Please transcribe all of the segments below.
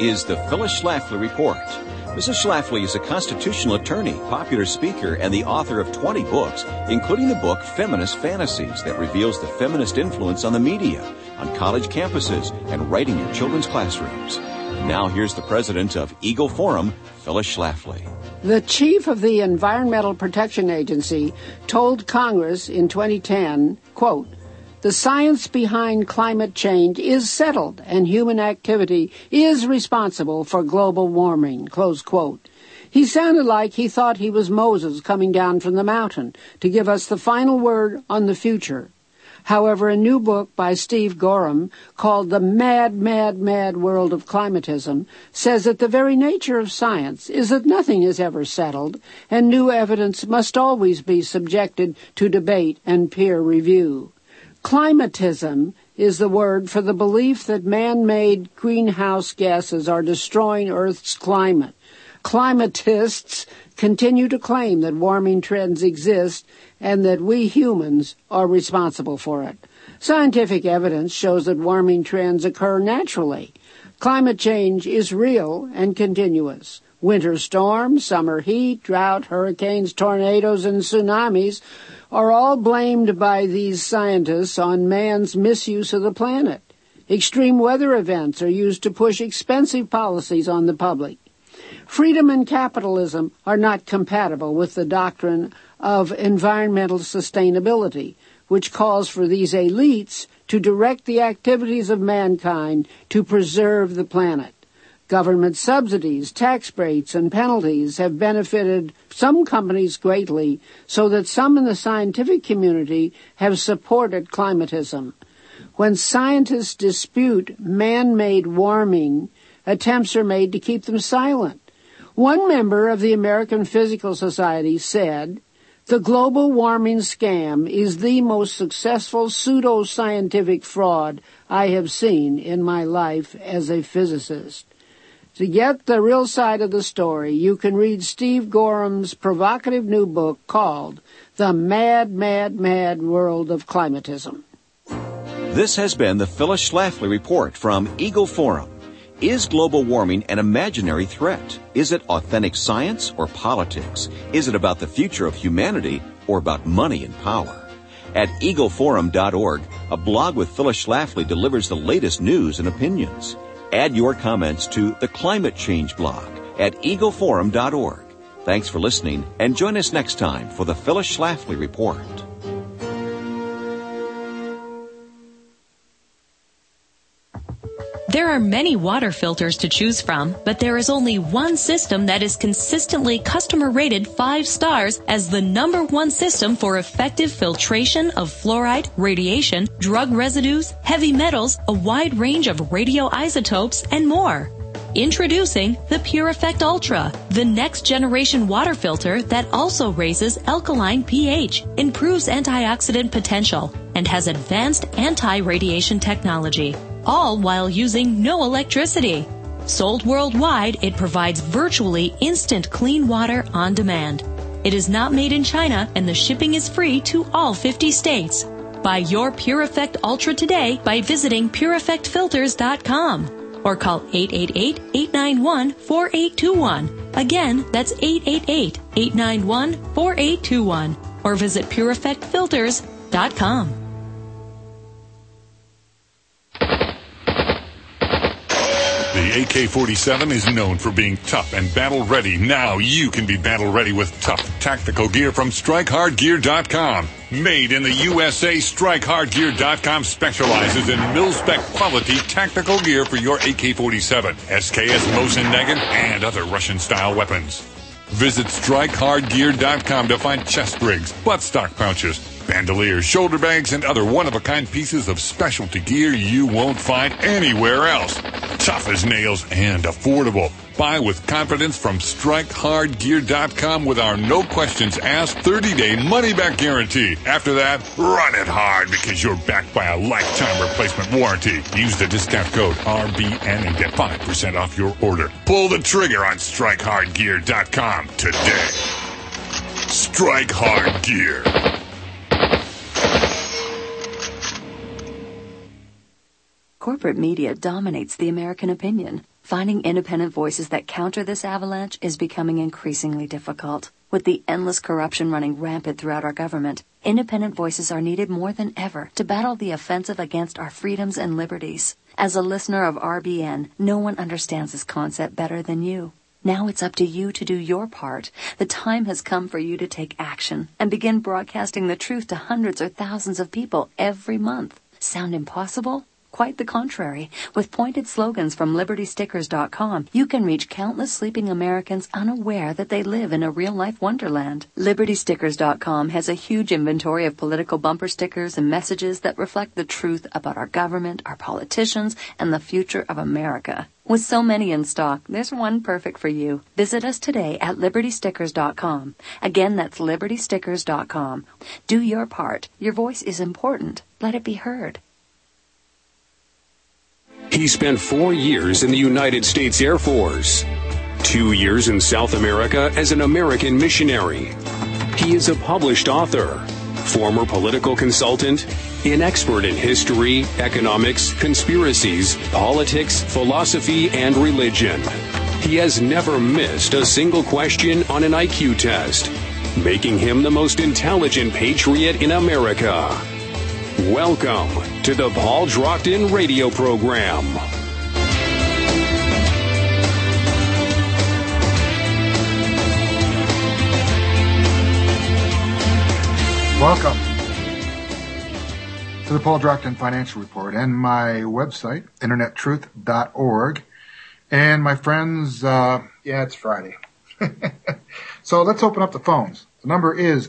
is the Phyllis Schlafly Report. Mrs. Schlafly is a constitutional attorney, popular speaker, and the author of 20 books, including the book Feminist Fantasies that reveals the feminist influence on the media, on college campuses, and right in your children's classrooms. Now here's the president of Eagle Forum, Phyllis Schlafly. The chief of the Environmental Protection Agency told Congress in 2010, quote, "The science behind climate change is settled and human activity is responsible for global warming," close quote. He sounded like he thought he was Moses coming down from the mountain to give us the final word on the future. However, a new book by Steve Gorham called The Mad, Mad, Mad World of Climatism says that the very nature of science is that nothing is ever settled and new evidence must always be subjected to debate and peer review. Climatism is the word for the belief that man-made greenhouse gases are destroying Earth's climate. Climatists continue to claim that warming trends exist and that we humans are responsible for it. Scientific evidence shows that warming trends occur naturally. Climate change is real and continuous. Winter storms, summer heat, drought, hurricanes, tornadoes, and tsunamis are all blamed by these scientists on man's misuse of the planet. Extreme weather events are used to push expensive policies on the public. Freedom and capitalism are not compatible with the doctrine of environmental sustainability, which calls for these elites to direct the activities of mankind to preserve the planet. Government subsidies, tax breaks, and penalties have benefited some companies greatly, so that some in the scientific community have supported climatism. When scientists dispute man-made warming, attempts are made to keep them silent. One member of the American Physical Society said, "The global warming scam is the most successful pseudo-scientific fraud I have seen in my life as a physicist." To get the real side of the story, you can read Steve Gorham's provocative new book called The Mad, Mad, Mad World of Climatism. This has been the Phyllis Schlafly Report from Eagle Forum. Is global warming an imaginary threat? Is it authentic science or politics? Is it about the future of humanity or about money and power? At eagleforum.org, a blog with Phyllis Schlafly delivers the latest news and opinions. Add your comments to the Climate Change blog at eagleforum.org. Thanks for listening, and join us next time for the Phyllis Schlafly Report. There are many water filters to choose from, but there is only one system that is consistently customer rated 5 stars as the #1 system for effective filtration of fluoride, radiation, drug residues, heavy metals, a wide range of radioisotopes, and more. Introducing the PureEffect Ultra, the next generation water filter that also raises alkaline pH, improves antioxidant potential, and has advanced anti-radiation technology, all while using no electricity. Sold worldwide, it provides virtually instant clean water on demand. It is not made in China, and the shipping is free to all 50 states. Buy your PureEffect Ultra today by visiting PureEffectFilters.com or call 888-891-4821. Again, that's 888-891-4821 or visit PureEffectFilters.com. The AK-47 is known for being tough and battle-ready. Now you can be battle-ready with tough tactical gear from StrikeHardGear.com. Made in the USA, StrikeHardGear.com specializes in mil-spec quality tactical gear for your AK-47, SKS Mosin Nagant, and other Russian-style weapons. Visit StrikeHardGear.com to find chest rigs, buttstock pouches, bandoliers, shoulder bags, and other one-of-a-kind pieces of specialty gear you won't find anywhere else. Tough as nails and affordable. Buy with confidence from StrikeHardGear.com with our no-questions-asked 30-day money-back guarantee. After that, run it hard because you're backed by a lifetime replacement warranty. Use the discount code RBN and get 5% off your order. Pull the trigger on StrikeHardGear.com today. Strike Hard Gear. Corporate media dominates the American opinion. Finding independent voices that counter this avalanche is becoming increasingly difficult. With the endless corruption running rampant throughout our government, independent voices are needed more than ever to battle the offensive against our freedoms and liberties. As a listener of RBN, no one understands this concept better than you. Now it's up to you to do your part. The time has come for you to take action and begin broadcasting the truth to hundreds or thousands of people every month. Sound impossible? Quite the contrary. With pointed slogans from LibertyStickers.com, you can reach countless sleeping Americans unaware that they live in a real-life wonderland. LibertyStickers.com has a huge inventory of political bumper stickers and messages that reflect the truth about our government, our politicians, and the future of America. With so many in stock, there's one perfect for you. Visit us today at LibertyStickers.com. Again, that's LibertyStickers.com. Do your part. Your voice is important. Let it be heard. He spent 4 years in the United States Air Force, 2 years in South America as an American missionary. He is a published author, former political consultant, an expert in history, economics, conspiracies, politics, philosophy, and religion. He has never missed a single question on an IQ test, making him the most intelligent patriot in America. Welcome to the Paul Drockton radio program. Welcome to the Paul Drockton Financial Report and my website, internettruth.org. And my friends, it's Friday. So let's open up the phones. The number is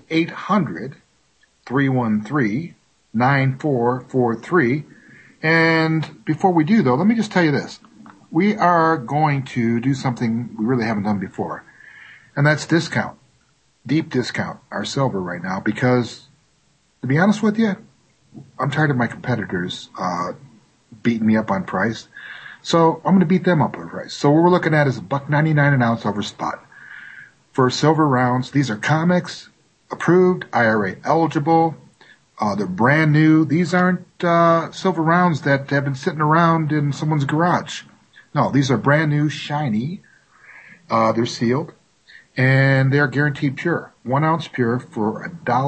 800-313-9443. And before we do, though, let me just tell you this. We are going to do something we really haven't done before, and that's discount, deep discount our silver right now, because, to be honest with you, I'm tired of my competitors beating me up on price. So I'm going to beat them up on price. So what we're looking at is $1.99 an ounce over spot. For silver rounds, these are COMEX approved, IRA eligible. They're brand new. These aren't silver rounds that have been sitting around in someone's garage. No, these are brand new, shiny. They're sealed, and they're guaranteed pure. 1 ounce pure for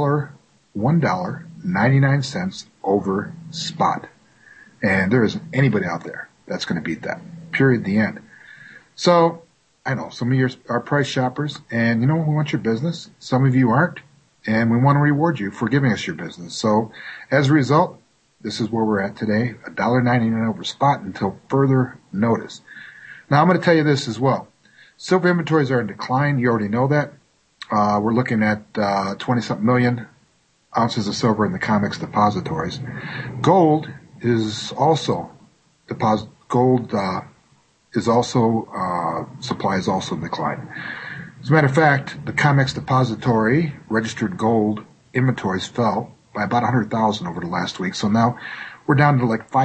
$1.99 over spot. And there isn't anybody out there that's going to beat that. Period. The end. So I know some of you are price shoppers, and we want your business. Some of you aren't. And we want to reward you for giving us your business. So as a result, this is where we're at today, $1.99 over spot until further notice. Now I'm going to tell you this as well. Silver inventories are in decline. You already know that. We're looking at 20-something million ounces of silver in the COMEX depositories. Gold is also supply is also in decline. As a matter of fact, the COMEX depository registered gold inventories fell by about 100,000 over the last week. So now we're down to like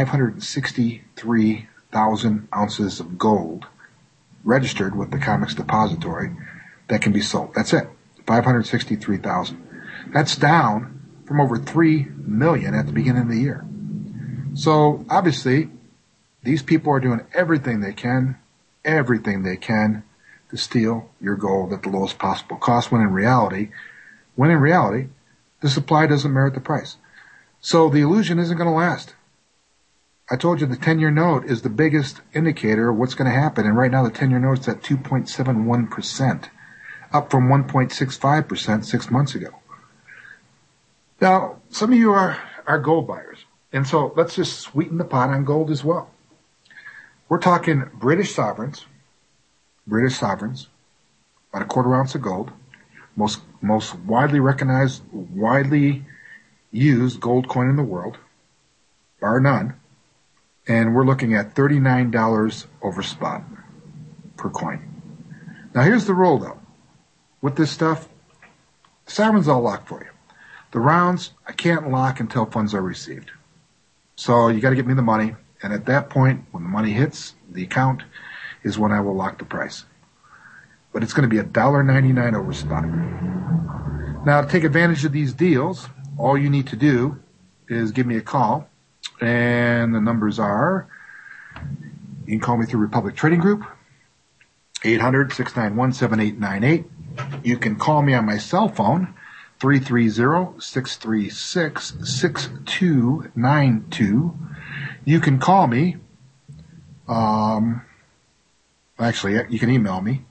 563,000 ounces of gold registered with the COMEX depository that can be sold. That's it. 563,000. That's down from over 3 million at the beginning of the year. So obviously, these people are doing everything they can to steal your gold at the lowest possible cost, when in reality, the supply doesn't merit the price. So the illusion isn't going to last. I told you the 10-year note is the biggest indicator of what's going to happen, and right now the 10-year note is at 2.71%, up from 1.65% 6 months ago. Now, some of you are gold buyers, and so let's just sweeten the pot on gold as well. We're talking British sovereigns, about a quarter ounce of gold, most widely recognized, widely used gold coin in the world, bar none, and we're looking at $39 over spot per coin. Now here's the rule though. With this stuff, the sovereign's all locked for you. The rounds, I can't lock until funds are received. So you got to get me the money, and at that point, when the money hits the account, is when I will lock the price. But it's going to be $1.99 over spot. Now, to take advantage of these deals, all you need to do is give me a call, and the numbers are You can call me through Republic Trading Group, 800-691-7898. You can call me on my cell phone, 330-636-6292. You can call me, actually, you can email me,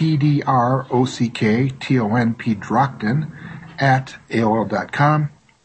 pdrockton at AOL.com.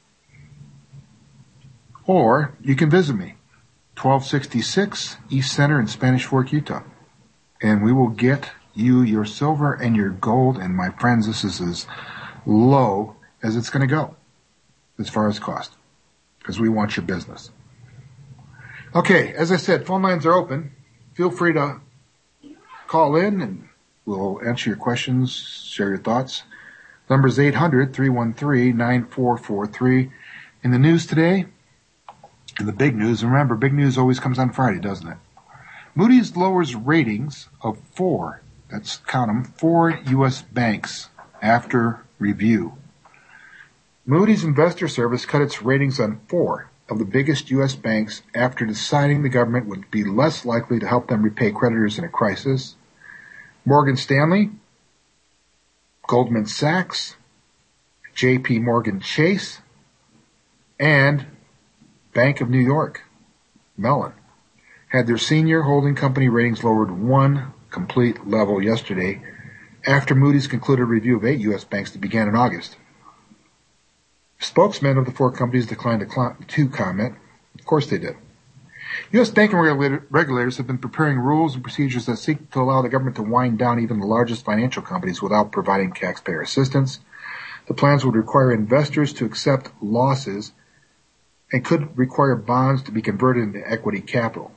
Or you can visit me, 1266 East Center in Spanish Fork, Utah. And we will get you your silver and your gold. And my friends, this is as low as it's going to go as far as cost, because we want your business. Okay, as I said, phone lines are open. Feel free to call in and we'll answer your questions, share your thoughts. Number is 800-313-9443. In the news today, and the big news, remember, big news always comes on Friday, doesn't it? Moody's lowers ratings of 4 U.S. banks after review. Moody's Investor Service cut its ratings on 4 of the biggest U.S. banks after deciding the government would be less likely to help them repay creditors in a crisis. Morgan Stanley, Goldman Sachs, J.P. Morgan Chase, and Bank of New York, Mellon, had their senior holding company ratings lowered 1 complete level yesterday after Moody's concluded a review of 8 U.S. banks that began in August. Spokesmen of the 4 companies declined to comment. Of course they did. U.S. banking regulators have been preparing rules and procedures that seek to allow the government to wind down even the largest financial companies without providing taxpayer assistance. The plans would require investors to accept losses and could require bonds to be converted into equity capital.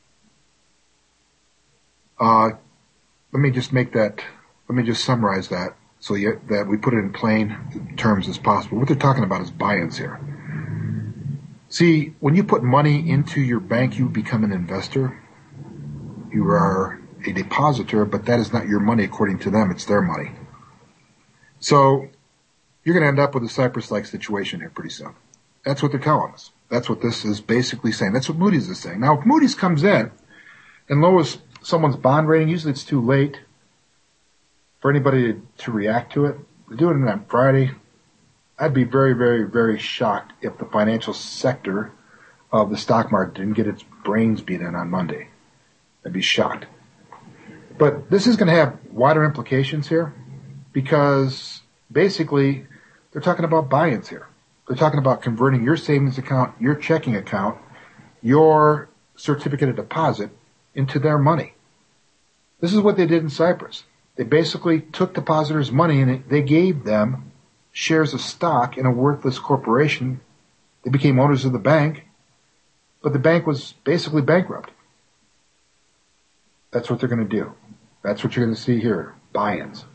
Let me just summarize that so that we put it in plain terms as possible. What they're talking about is buy-ins here. See, when you put money into your bank, you become an investor. You are a depositor, but that is not your money according to them. It's their money. So you're going to end up with a Cyprus-like situation here pretty soon. That's what they're telling us. That's what this is basically saying. That's what Moody's is saying. Now, if Moody's comes in and lowers someone's bond rating, usually it's too late for anybody to react to it. They're doing it on Friday. I'd be very, very, very shocked if the financial sector of the stock market didn't get its brains beat in on Monday. I'd be shocked. But this is going to have wider implications here because basically they're talking about buy-ins here. They're talking about converting your savings account, your checking account, your certificate of deposit into their money. This is what they did in Cyprus. They basically took depositors' money and they gave them shares of stock in a worthless corporation. They became owners of the bank, but the bank was basically bankrupt. That's what they're going to do. That's what you're going to see here, buy-ins.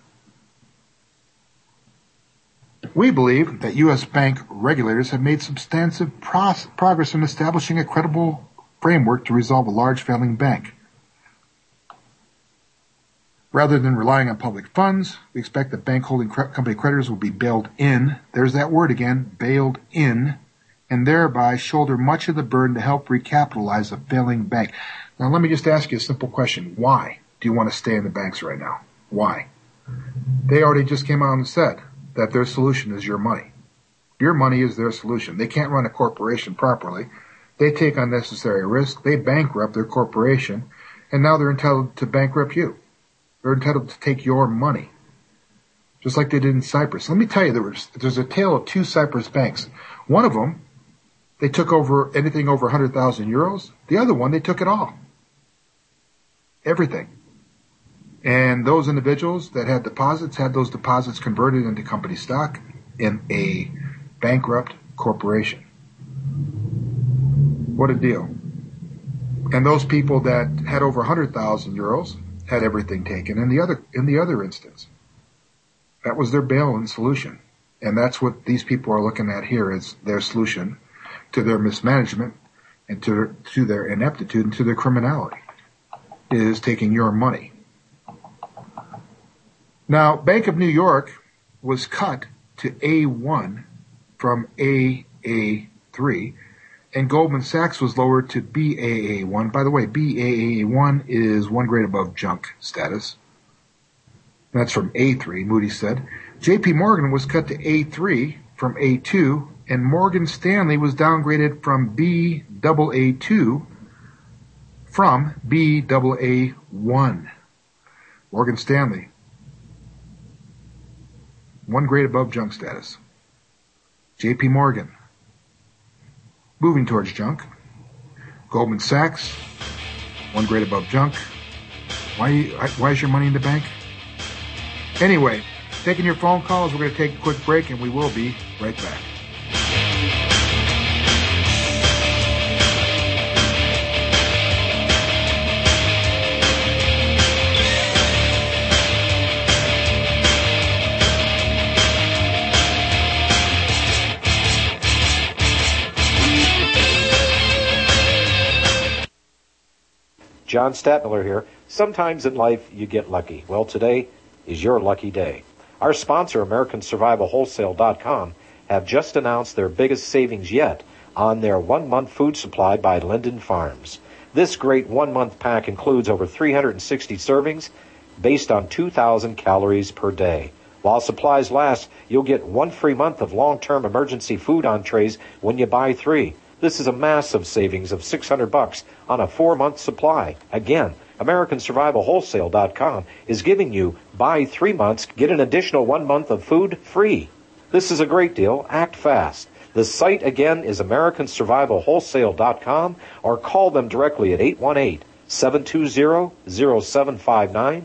We believe that U.S. bank regulators have made substantive progress in establishing a credible framework to resolve a large failing bank. Rather than relying on public funds, we expect that bank holding company creditors will be bailed in, there's that word again, bailed in, and thereby shoulder much of the burden to help recapitalize a failing bank. Now let me just ask you a simple question. Why do you want to stay in the banks right now? Why? They already just came out and said that their solution is your money. Your money is their solution. They can't run a corporation properly. They take unnecessary risk. They bankrupt their corporation, and now they're entitled to bankrupt you. They're entitled to take your money, just like they did in Cyprus. Let me tell you, there's a tale of 2 Cyprus banks. One of them, they took over anything over 100,000 euros. The other one, they took it all. Everything. And those individuals that had deposits had those deposits converted into company stock in a bankrupt corporation. What a deal. And those people that had over 100,000 euros had everything taken in the other instance. That was their bail-in solution. And that's what these people are looking at here as their solution to their mismanagement and to their ineptitude and to their criminality, is taking your money. Now, Bank of New York was cut to A1 from AA3 And Goldman Sachs was lowered to BAA1. By the way, BAA1 is 1 grade above junk status. That's from A3, Moody's said. JP Morgan was cut to A3 from A2, and Morgan Stanley was downgraded from BAA2 from BAA1. Morgan Stanley, 1 grade above junk status. JP Morgan, moving towards junk. Goldman Sachs, 1 grade above junk. Why is your money in the bank? Anyway, taking your phone calls. We're going to take a quick break, and we will be right back. John Stadtmiller here. Sometimes in life you get lucky. Well, today is your lucky day. Our sponsor, AmericanSurvivalWholesale.com, have just announced their biggest savings yet on their 1-month food supply by Linden Farms. This great 1-month pack includes over 360 servings based on 2,000 calories per day. While supplies last, you'll get 1 free month of long-term emergency food entrees when you buy 3. This is a massive savings of $600 on a 4-month supply. Again, AmericanSurvivalWholesale.com is giving you buy 3 months, get an additional 1 month of food free. This is a great deal. Act fast. The site again is AmericanSurvivalWholesale.com, or call them directly at 818-720-0759,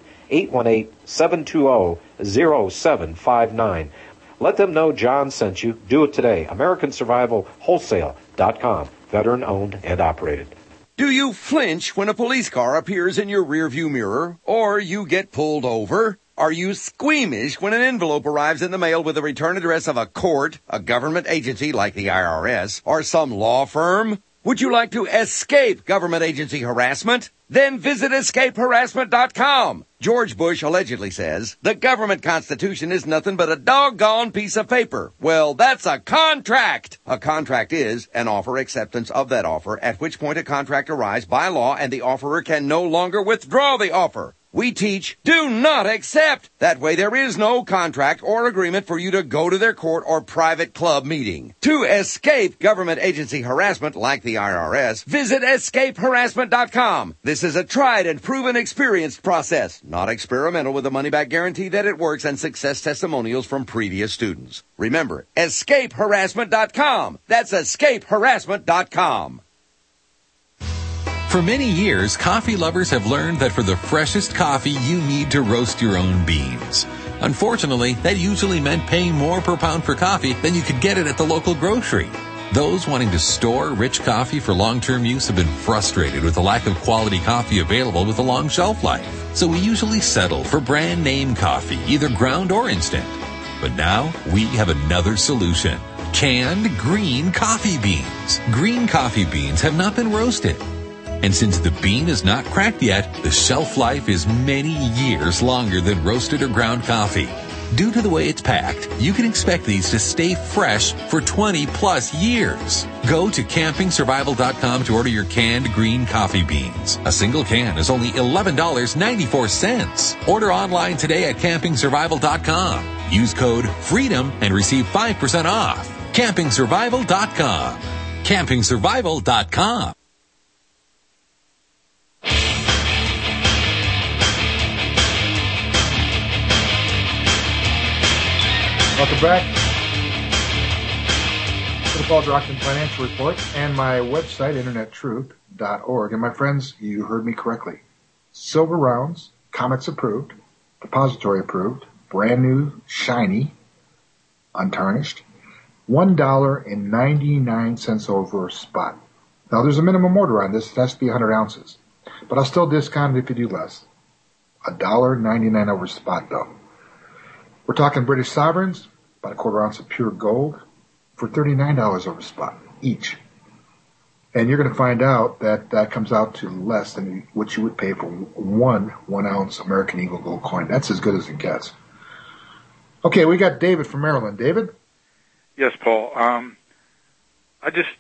818-720-0759. Let them know John sent you. Do it today. AmericanSurvivalWholesale.com. Veteran owned and operated. Do you flinch when a police car appears in your rearview mirror, or you get pulled over? Are you squeamish when an envelope arrives in the mail with the return address of a court, a government agency like the IRS, or some law firm? Would you like to escape government agency harassment? Then visit escapeharassment.com. George Bush allegedly says, the government constitution is nothing but a doggone piece of paper. Well, that's a contract. A contract is an offer acceptance of that offer, at which point a contract arrives by law and the offerer can no longer withdraw the offer. We teach, do not accept. That way there is no contract or agreement for you to go to their court or private club meeting. To escape government agency harassment like the IRS, visit escapeharassment.com. This is a tried and proven experienced process, not experimental, with a money-back guarantee that it works and success testimonials from previous students. Remember, escapeharassment.com. That's escapeharassment.com. For many years, coffee lovers have learned that for the freshest coffee, you need to roast your own beans. Unfortunately, that usually meant paying more per pound for coffee than you could get it at the local grocery. Those wanting to store rich coffee for long-term use have been frustrated with the lack of quality coffee available with a long shelf life. So we usually settle for brand name coffee, either ground or instant. But now we have another solution. Canned green coffee beans. Green coffee beans have not been roasted. And since the bean is not cracked yet, the shelf life is many years longer than roasted or ground coffee. Due to the way it's packed, you can expect these to stay fresh for 20 plus years. Go to campingsurvival.com to order your canned green coffee beans. A single can is only $11.94. Order online today at campingsurvival.com. Use code FREEDOM and receive 5% off. campingsurvival.com. campingsurvival.com. Welcome back to the Paul Brockton Financial Report and my website, internettruth.org. And my friends, you heard me correctly. Silver rounds, Comex approved, depository approved, brand new, shiny, untarnished, $1.99 over spot. Now there's a minimum order on this. It has to be 100 ounces. But I'll still discount it if you do less. $1.99 over spot though. We're talking British sovereigns, about a quarter ounce of pure gold, for $39 over spot each. And you're going to find out that that comes out to less than what you would pay for one ounce American Eagle gold coin. That's as good as it gets. Okay, we got David from Maryland. David? Yes, Paul. I just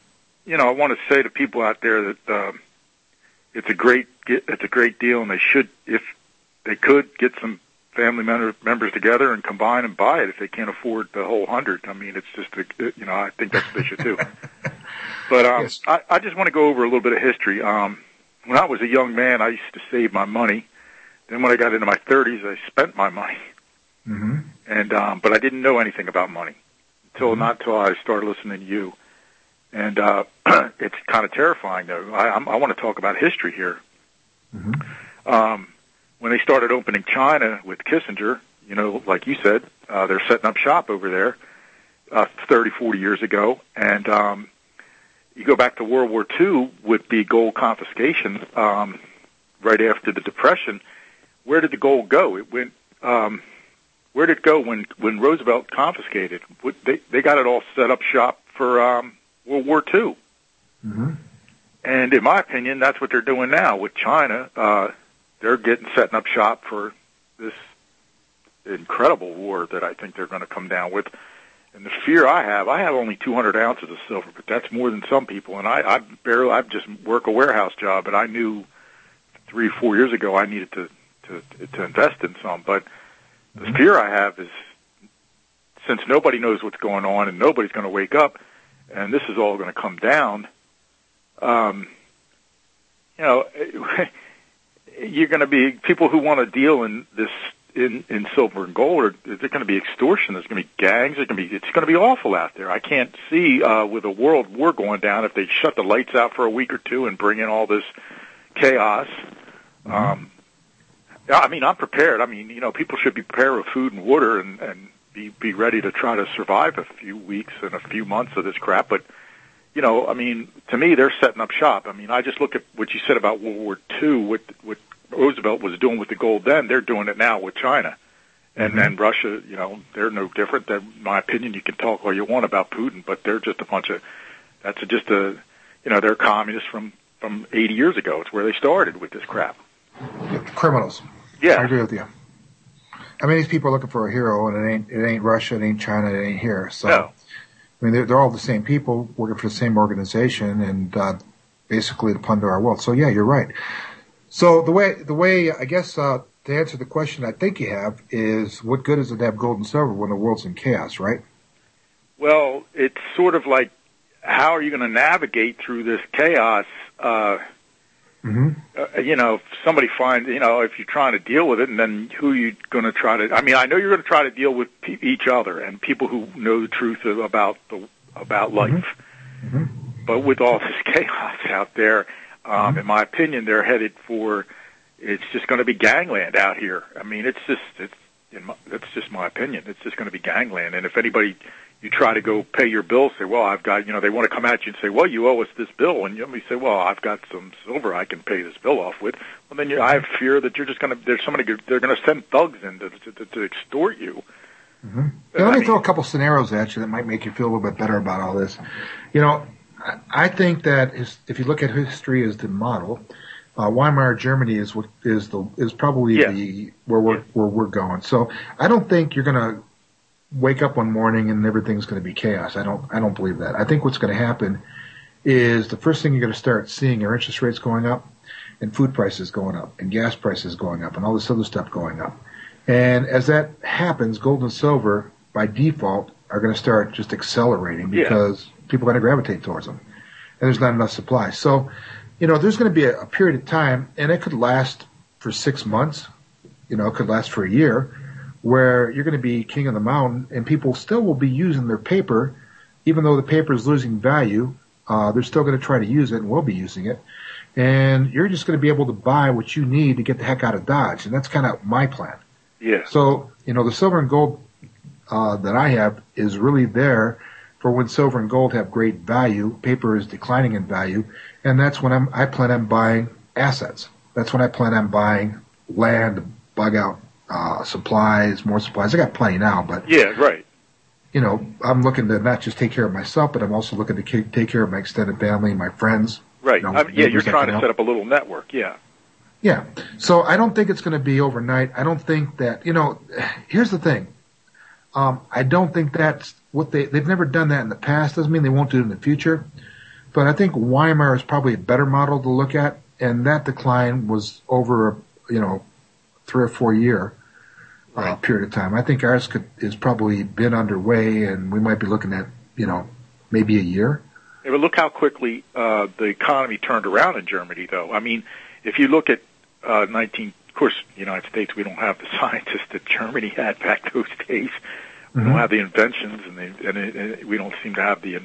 I want to say to people out there that it's a great deal, and they should, if they could, get some family members together and combine and buy it if they can't afford the whole 100. I mean, it's just, I think that's what they should do. But Yes. I just want to go over a little bit of history. When I was a young man, I used to save my money. Then when I got into my 30s, I spent my money. Mm-hmm. And but I didn't know anything about money not until I started listening to you. And it's kind of terrifying, though. I want to talk about history here. Mm-hmm. When they started opening China with Kissinger, like you said, they're setting up shop over there 30, 40 years ago. And you go back to World War II with the gold confiscation right after the Depression. Where did the gold go? It went. Where did it go when Roosevelt confiscated? They got it all set up shop for World War II. Mm-hmm. And in my opinion, that's what they're doing now with China. They're setting up shop for this incredible war that I think they're going to come down with. And the fear I have only 200 ounces of silver, but that's more than some people. And I just work a warehouse job, and I knew 3 or 4 years ago I needed to invest in some. But the fear I have is, since nobody knows what's going on and nobody's going to wake up, and this is all going to come down, you're going to be people who want to deal in this in silver and gold, or there's going to be extortion. There's going to be gangs. It's going to be awful out there. I can't see with a world war going down if they shut the lights out for a week or two and bring in all this chaos. I'm prepared. People should be prepared with food and water and be ready to try to survive a few weeks and a few months of this crap. But, to me, they're setting up shop. I just look at what you said about World War II, what Roosevelt was doing with the gold then. They're doing it now with China. And then Russia, they're no different. In my opinion, you can talk all you want about Putin, but they're just they're communists from 80 years ago. It's where they started with this crap. Criminals. Yeah. I agree with you. These people are looking for a hero, and it ain't Russia, it ain't China, it ain't here. So, no. They're all the same people working for the same organization, and basically to plunder our wealth. So, yeah, you're right. So the way I guess to answer the question I think you have is, what good is it to have gold and silver when the world's in chaos, right? Well, it's sort of like, how are you going to navigate through this chaos? If somebody finds, if you're trying to deal with it, and then who are you going to try to? I know you're going to try to deal with each other and people who know the truth about life. Mm-hmm. But with all this chaos out there, in my opinion, they're headed for. It's just going to be gangland out here. That's just my opinion. It's just going to be gangland. And if anybody, you try to go pay your bill, say, well, I've got, they want to come at you and say, well, you owe us this bill. And you say, well, I've got some silver I can pay this bill off with. Well, then I have fear that you're just going to, they're going to send thugs in to extort you. Mm-hmm. Let me throw a couple scenarios at you that might make you feel a little bit better about all this. I think that if you look at history as the model, Weimar Germany is probably where we're going. So I don't think you're going to wake up one morning and everything's going to be chaos. I don't believe that. I think what's going to happen is the first thing you're going to start seeing are interest rates going up, and food prices going up, and gas prices going up, and all this other stuff going up. And as that happens, gold and silver by default are going to start just accelerating because people are going to gravitate towards them, and there's not enough supply. So, there's going to be a period of time, and it could last for 6 months, it could last for a year, where you're going to be king of the mountain, and people still will be using their paper, even though the paper is losing value. They're still going to try to use it and will be using it. And you're just going to be able to buy what you need to get the heck out of Dodge. And that's kind of my plan. Yeah. So, the silver and gold that I have is really there for when silver and gold have great value. Paper is declining in value. And that's when I plan on buying assets. That's when I plan on buying land to bug out supplies, more supplies. I got plenty now, but yeah, right. I'm looking to not just take care of myself, but I'm also looking to take care of my extended family, my friends. Right. You're trying to set up a little network. Yeah. Yeah. So I don't think it's going to be overnight. I don't think that, here's the thing. I don't think that's what they've never done that in the past. Doesn't mean they won't do it in the future. But I think Weimar is probably a better model to look at, and that decline was over, 3 or 4 year period of time. I think ours is probably been underway, and we might be looking at, maybe a year. Yeah, but look how quickly the economy turned around in Germany, though. I mean, if you look at of course, the United States, we don't have the scientists that Germany had back those days. We don't have the inventions, and we don't seem to have the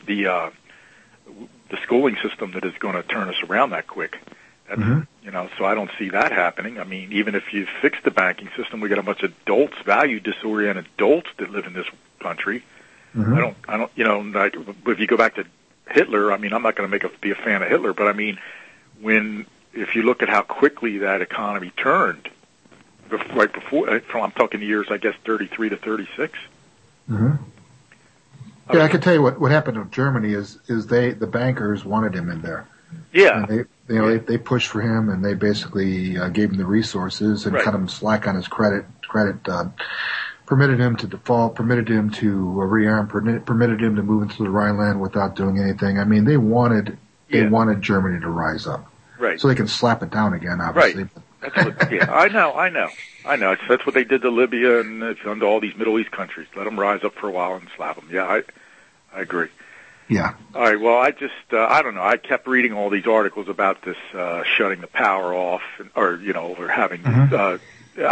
schooling system that is going to turn us around that quick. That's, so I don't see that happening. I mean, even if you fix the banking system, we got a bunch of adults, value-disoriented adults that live in this country. I don't, if you go back to Hitler, I mean, I'm not going to be a fan of Hitler, but I mean, if you look at how quickly that economy turned, right before, I'm talking years, I guess, 33 to 36. Yeah, I can tell you what happened in Germany is the bankers wanted him in there. Yeah. And they pushed for him, and they basically gave him the resources and cut him slack on his credit, permitted him to default, permitted him to rearm, permitted him to move into the Rhineland without doing anything. I mean, they wanted Germany to rise up. Right. So they can slap it down again, obviously. Right. That's what, I know. That's what they did to Libya and to all these Middle East countries. Let them rise up for a while and slap them. Yeah, I agree. Yeah. All right. Well, I just, I don't know. I kept reading all these articles about this, shutting the power off or having, because,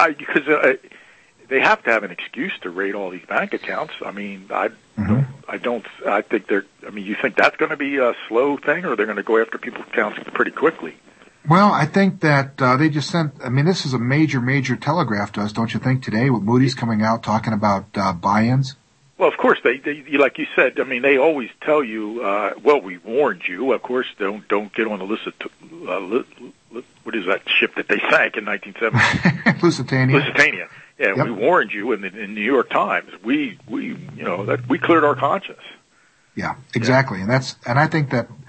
they have to have an excuse to raid all these bank accounts. I mean, I think you think that's going to be a slow thing, or they're going to go after people's accounts pretty quickly? Well, I think that, they just sent, this is a major telegraph to us, don't you think, today, with Moody's coming out talking about, buy-ins? Well, of course, they like you said, they always tell you, we warned you, of course, don't get on the what is that ship that they sank in 1970? Lusitania. Yeah, yep. We warned you in the New York Times. We cleared our conscience. Yeah, exactly. Yeah. And I think that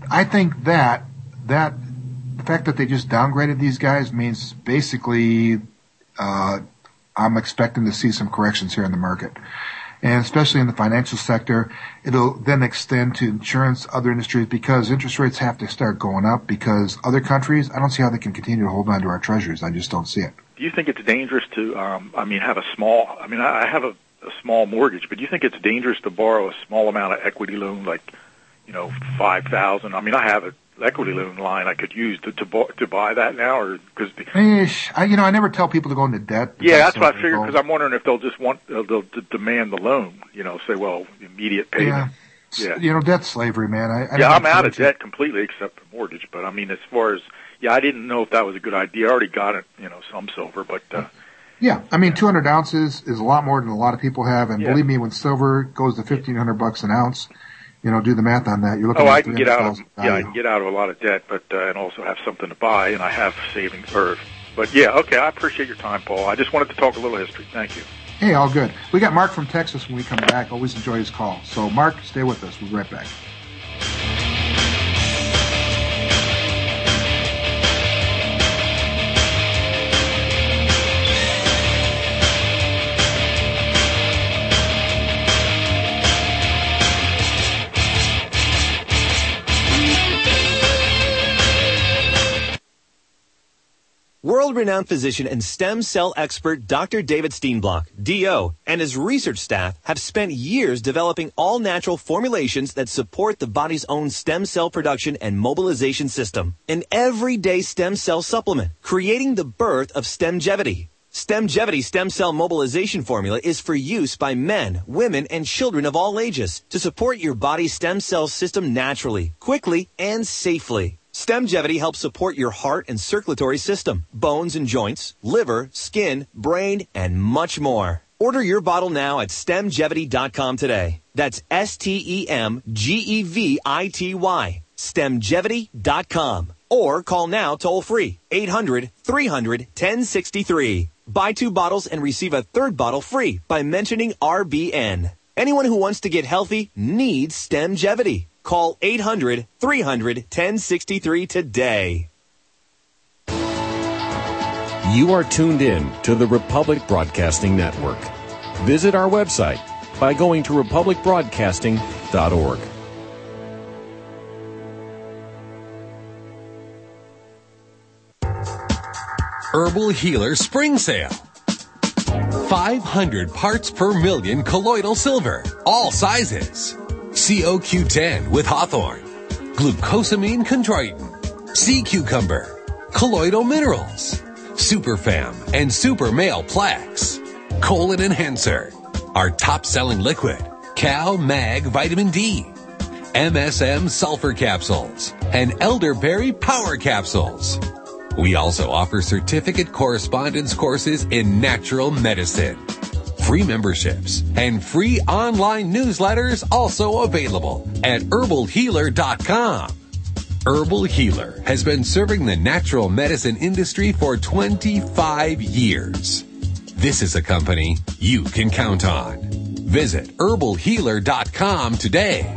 the fact that they just downgraded these guys means basically, I'm expecting to see some corrections here in the market. And especially in the financial sector, it'll then extend to insurance, other industries, because interest rates have to start going up, because other countries, I don't see how they can continue to hold on to our treasuries. I just don't see it. Do you think it's dangerous to, have a small, I have a small mortgage, but do you think it's dangerous to borrow a small amount of equity loan, like, $5,000? I have an equity loan line I could use to buy that now, or because I never tell people to go into debt. Yeah, that's what I figured, because I'm wondering if they'll demand the loan, say, well, immediate payment. Yeah. Debt's slavery, man. I'm out of debt completely except for mortgage, but as far as, I didn't know if that was a good idea. I already got it, some silver, but, yeah, 200 ounces is a lot more than a lot of people have, and believe me, when silver goes to $1,500 an ounce, do the math on that. You're looking at I can get out of a lot of debt, but and also have something to buy, and I have savings. But yeah, okay. I appreciate your time, Paul. I just wanted to talk a little history. Thank you. Hey, all good. We got Mark from Texas when we come back. Always enjoy his call. So, Mark, stay with us. We'll be right back. World-renowned physician and stem cell expert Dr. David Steenblock, DO, and his research staff have spent years developing all-natural formulations that support the body's own stem cell production and mobilization system. An everyday stem cell supplement, creating the birth of Stemgevity. Stemgevity stem cell mobilization formula is for use by men, women, and children of all ages to support your body's stem cell system naturally, quickly, and safely. Stemgevity helps support your heart and circulatory system, bones and joints, liver, skin, brain, and much more. Order your bottle now at Stemgevity.com today. That's STEMGEVITY. Stemgevity.com. Or call now toll free, 800-300-1063. Buy 2 bottles and receive a 3rd bottle free by mentioning RBN. Anyone who wants to get healthy needs Stemgevity. Call 800-300-1063 today. You are tuned in to the Republic Broadcasting Network. Visit our website by going to republicbroadcasting.org. Herbal Healer Spring Sale. 500 parts per million colloidal silver, all sizes. COQ10 with hawthorn, glucosamine chondroitin, sea cucumber, colloidal minerals, Superfam and Super Male Plex, colon enhancer, our top-selling liquid, Cal Mag Vitamin D, MSM sulfur capsules, and elderberry power capsules. We also offer certificate correspondence courses in natural medicine. Free memberships and free online newsletters also available at herbalhealer.com. Herbal Healer has been serving the natural medicine industry for 25 years. This is a company you can count on. Visit herbalhealer.com today.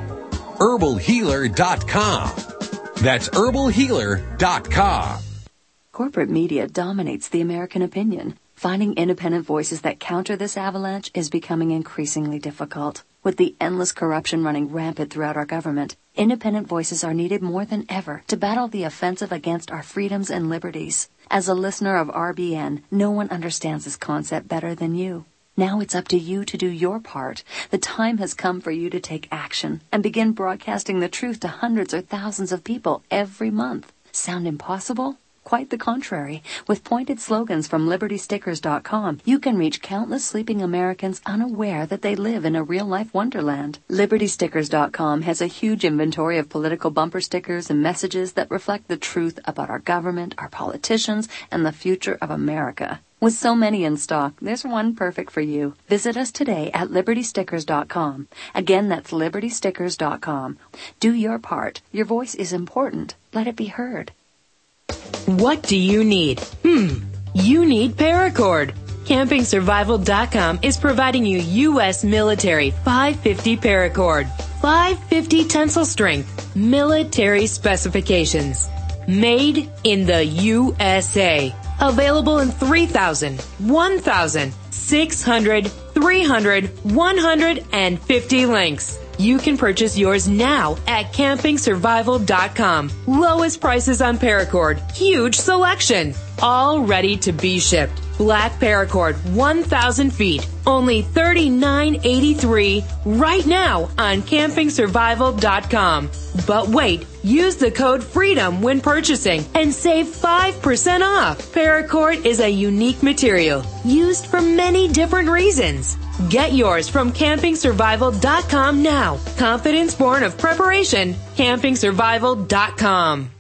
herbalhealer.com. That's herbalhealer.com. Corporate media dominates the American opinion. Finding independent voices that counter this avalanche is becoming increasingly difficult. With the endless corruption running rampant throughout our government, independent voices are needed more than ever to battle the offensive against our freedoms and liberties. As a listener of RBN, no one understands this concept better than you. Now it's up to you to do your part. The time has come for you to take action and begin broadcasting the truth to hundreds or thousands of people every month. Sound impossible? Quite the contrary. With pointed slogans from LibertyStickers.com, you can reach countless sleeping Americans unaware that they live in a real-life wonderland. LibertyStickers.com has a huge inventory of political bumper stickers and messages that reflect the truth about our government, our politicians, and the future of America. With so many in stock, there's one perfect for you. Visit us today at LibertyStickers.com. Again, that's LibertyStickers.com. Do your part. Your voice is important. Let it be heard. What do you need? You need Paracord. CampingSurvival.com is providing you U.S. military 550 Paracord. 550 tensile strength, military specifications. Made in the USA. Available in 3,000, 1,000, 600, 300, 150 lengths. You can purchase yours now at CampingSurvival.com. Lowest prices on Paracord. Huge selection. All ready to be shipped. Black Paracord, 1,000 feet. Only $39.83 right now on CampingSurvival.com. But wait, use the code FREEDOM when purchasing and save 5% off. Paracord is a unique material used for many different reasons. Get yours from CampingSurvival.com now. Confidence born of preparation. CampingSurvival.com.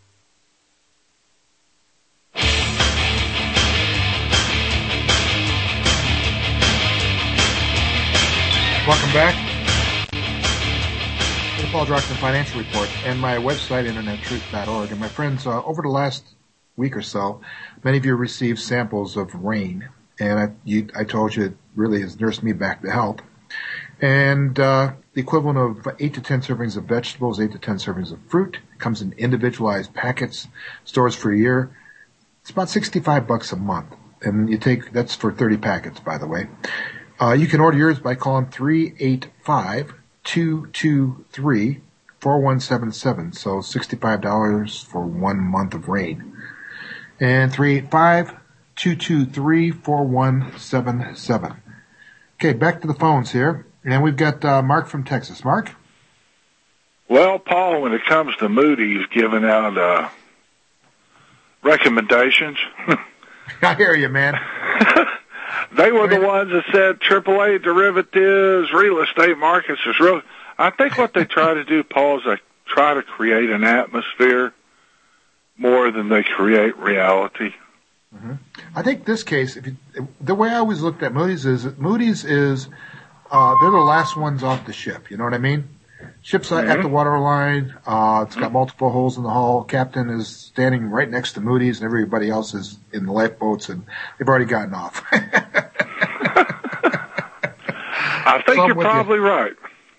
Welcome back to the Paul Drockton Financial Report and my website, internettruth.org. And my friends, over the last week or so, many of you received samples of rain. And I told you it really has nursed me back to health. And the equivalent of 8 to 10 servings of vegetables, 8 to 10 servings of fruit. It comes in individualized packets, stores for a year. It's about $65 a month. And that's for 30 packets, by the way. You can order yours by calling 385-223-4177. So $65 for 1 month of rain. And 385-223-4177. Okay, back to the phones here. And we've got Mark from Texas. Mark? Well, Paul, when it comes to Moody's giving out recommendations. I hear you, man. They were the ones that said AAA derivatives, real estate markets is real. I think what they try to do, Paul, is they try to create an atmosphere more than they create reality. Mm-hmm. I think this case, the way I always looked at Moody's is they're the last ones off the ship. You know what I mean? Ship's at the waterline. It's got multiple holes in the hull. Captain is standing right next to Moody's, and everybody else is in the lifeboats, and they've already gotten off. I think you're probably right.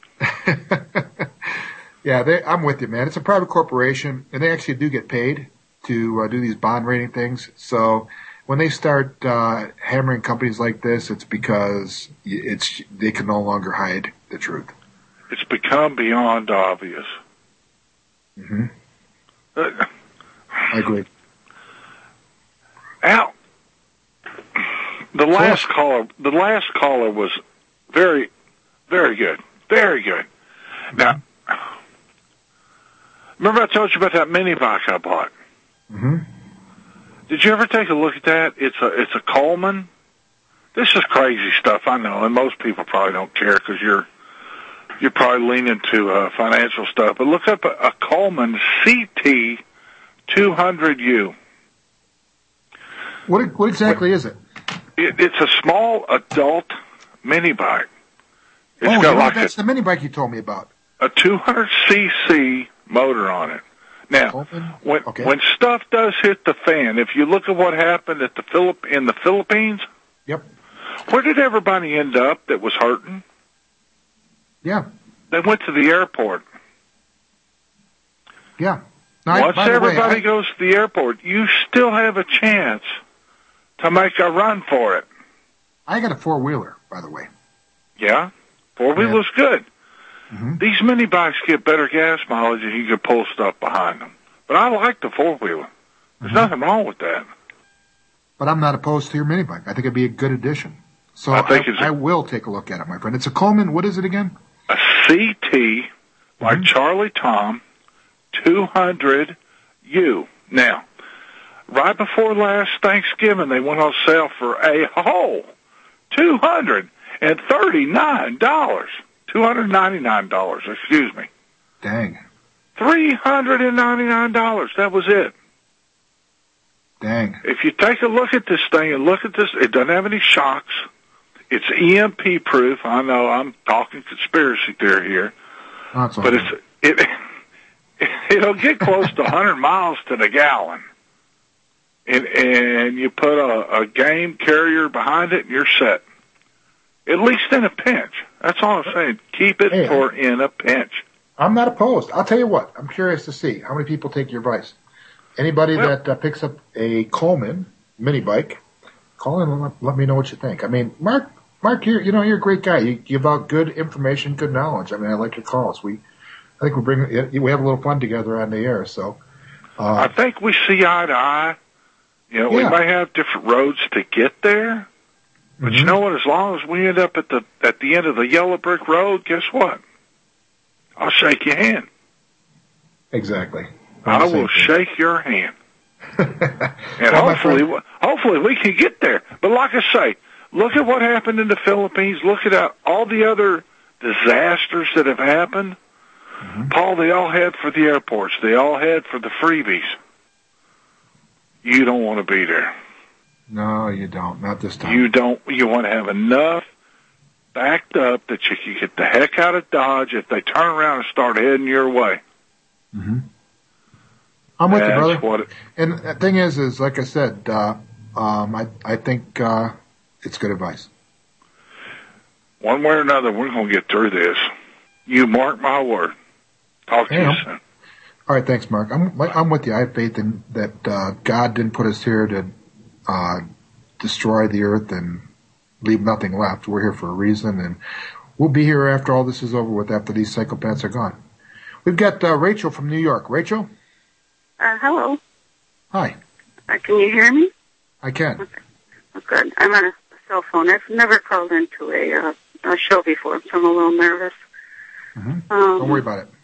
Yeah, I'm with you, man. It's a private corporation, and they actually do get paid to do these bond rating things. So when they start hammering companies like this, it's because they can no longer hide the truth. It's become beyond obvious. Mm-hmm. I agree. Al, the last caller was very, very good. Very good. Now, remember I told you about that mini bike I bought? Mm-hmm. Did you ever take a look at that? It's a Coleman. This is crazy stuff, I know, and most people probably don't care because you're probably leaning to financial stuff. But look up a Coleman CT 200U. What exactly is it? It's a small adult mini bike. That's the mini bike you told me about. A 200cc motor on it. Now, when stuff does hit the fan, if you look at what happened at in the Philippines, yep. Where did everybody end up that was hurting? Yeah. They went to the airport. Yeah. Once everybody goes to the airport, you still have a chance to make a run for it. I got a four-wheeler, by the way. Yeah? Four-wheeler's good. Mm-hmm. These mini bikes get better gas mileage and you can pull stuff behind them. But I like the four-wheeler. There's nothing wrong with that. But I'm not opposed to your mini bike. I think it'd be a good addition. So I will take a look at it, my friend. It's a Coleman. What is it again? A CT, like Charlie Tom, 200U. Now, right before last Thanksgiving, they went on sale for a whole $239. $299, excuse me. Dang. $399. That was it. Dang. If you take a look at this thing and look at this, it doesn't have any shocks. It's EMP proof. I know I'm talking conspiracy theory here, but it'll get close to 100 miles to the gallon. And you put a game carrier behind it, and you're set. At least in a pinch. That's all I'm saying. Keep it for in a pinch. I'm not opposed. I'll tell you what. I'm curious to see how many people take your advice. Anybody that picks up a Coleman mini bike, call in and let me know what you think. I mean, Mark, you're a great guy. You give out good information, good knowledge. I mean, I like your calls. I think we have a little fun together on the air. So, I think we see eye to eye. We may have different roads to get there, but you know what? As long as we end up at the end of the yellow brick road, guess what? I'll shake your hand. Exactly. I will shake your hand. And hopefully we can get there. But like I say, look at what happened in the Philippines. Look at all the other disasters that have happened. Paul, they all had for the airports. They all had for the freebies. You don't want to be there. No, you don't. Not this time. You don't. You want to have enough backed up that you can get the heck out of Dodge if they turn around and start heading your way. Mm-hmm. I'm with you, brother. And the thing is like I said, I think it's good advice. One way or another, we're going to get through this. You mark my word. Talk to you soon. All right, thanks, Mark. I'm with you. I have faith in that God didn't put us here to destroy the earth and leave nothing left. We're here for a reason, and we'll be here after all this is over with, after these psychopaths are gone. We've got Rachel from New York. Rachel? Hello. Hi. Can you hear me? I can. Okay. Oh, good. I'm on a cell phone. I've never called into a show before, so I'm a little nervous. Don't worry about it.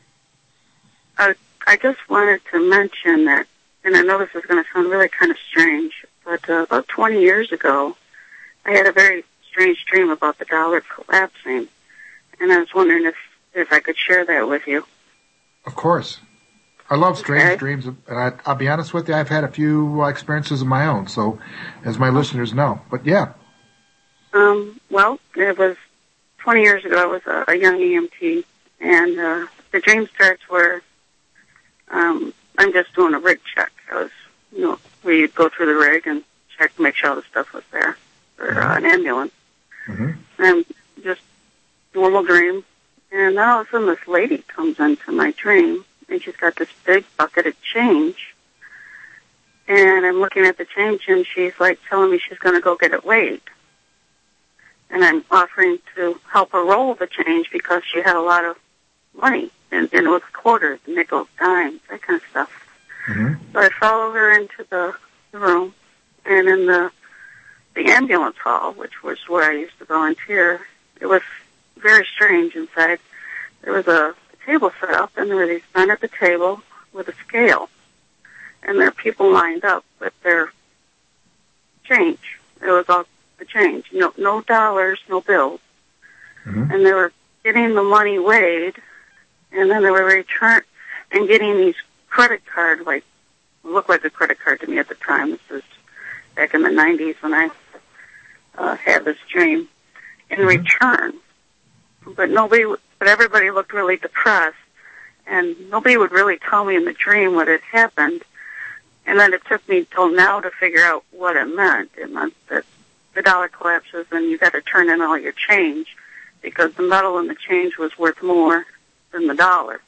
I just wanted to mention that, and I know this is going to sound really kind of strange, but about 20 years ago, I had a very strange dream about the dollar collapsing, and I was wondering if I could share that with you. Of course. I love strange dreams, and I'll be honest with you, I've had a few experiences of my own, so as my listeners know. But yeah. Well, it was 20 years ago. I was a young EMT, and the dream starts where I'm just doing a rig check. We go through the rig and check to make sure all the stuff was there for an ambulance. And just normal dream. And then all of a sudden this lady comes into my dream, and she's got this big bucket of change. And I'm looking at the change, and she's like telling me she's going to go get it weighed. And I'm offering to help her roll the change because she had a lot of money. And it was quarters, nickels, dimes, that kind of stuff. So I follow her into the room, And in the ambulance hall, which was where I used to volunteer, it was very strange inside. There was a table set up, and there were these men at the table with a scale. And there are people lined up with their change. It was all the change. No dollars, no bills. Mm-hmm. And they were getting the money weighed, and then they were returned and getting these credit card, like, looked like a credit card to me at the time. This was back in the 90s when I had this dream, in mm-hmm. return. But everybody looked really depressed, and nobody would really tell me in the dream what had happened. And then it took me till now to figure out what it meant. It meant that the dollar collapses and you got to turn in all your change because the metal in the change was worth more than the dollar.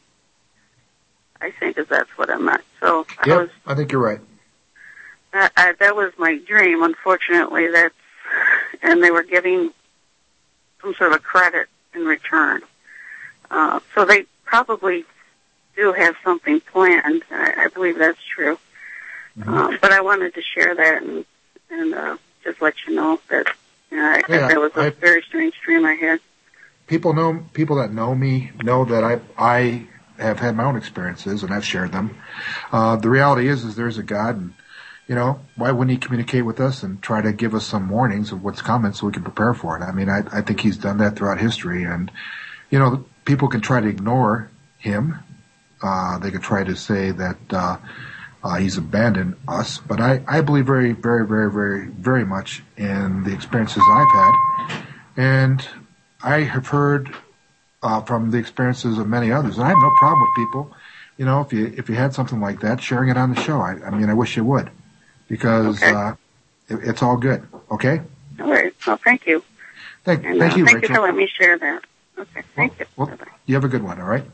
I think that's what it meant. So yep, I think you're right. That was my dream. Unfortunately, and they were giving some sort of credit in return. So they probably do have something planned. I believe that's true. Mm-hmm. But I wanted to share that and just let you know that that was a very strange dream I had. People that know me know that I have had my own experiences and I've shared them. The reality is there's a God, and why wouldn't He communicate with us and try to give us some warnings of what's coming so we can prepare for it? I mean, I think He's done that throughout history, and people can try to ignore Him. They could try to say that He's abandoned us, but I believe very, very, very, very, very much in the experiences I've had, and I have heard from the experiences of many others, and I have no problem with people, if you had something like that, sharing it on the show. I mean, I wish you would, because it's all good. Okay. All right. Well, thank you. Thank you, Rachel. Thank you for letting me share that. Okay. Thank you. Well, you have a good one. All right.